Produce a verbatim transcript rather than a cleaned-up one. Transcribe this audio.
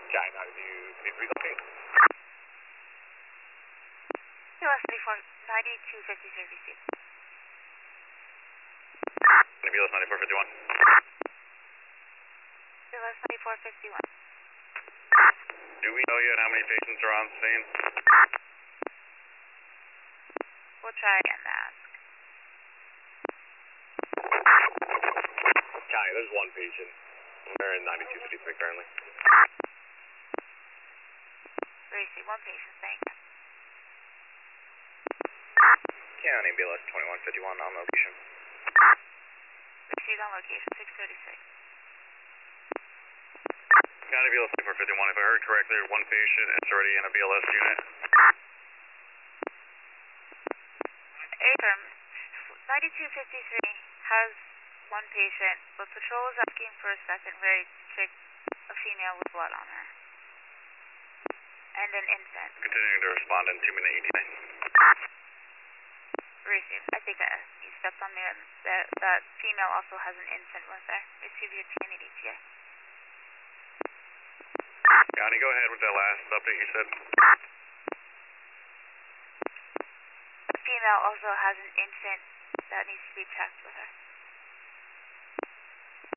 China, do you need relocate? B L S ninety-four, ninety-two fifty-three received. B L S ninety-four fifty-one. B L S ninety-four fifty-one. Do we know yet how many patients are on scene? We'll try again to ask. China, there's one patient. We're in ninety-two fifty-three currently. Receive one patient, thank you. County B L S twenty-one fifty-one on location. Received on location, six thirty-six. County B L S ninety-four fifty-one, if I heard correctly, one patient is already in a B L S unit. Affirm, ninety-two fifty-three has one patient, but patrol is asking for a secondary to check a female with blood on her. And an infant. Continuing to respond in two minute E T A. Receive. I think uh, you stepped on me. That, that female also has an infant with her. Receive your T N E T A. County, go ahead with that last update you said. The female also has an infant that needs to be checked with her.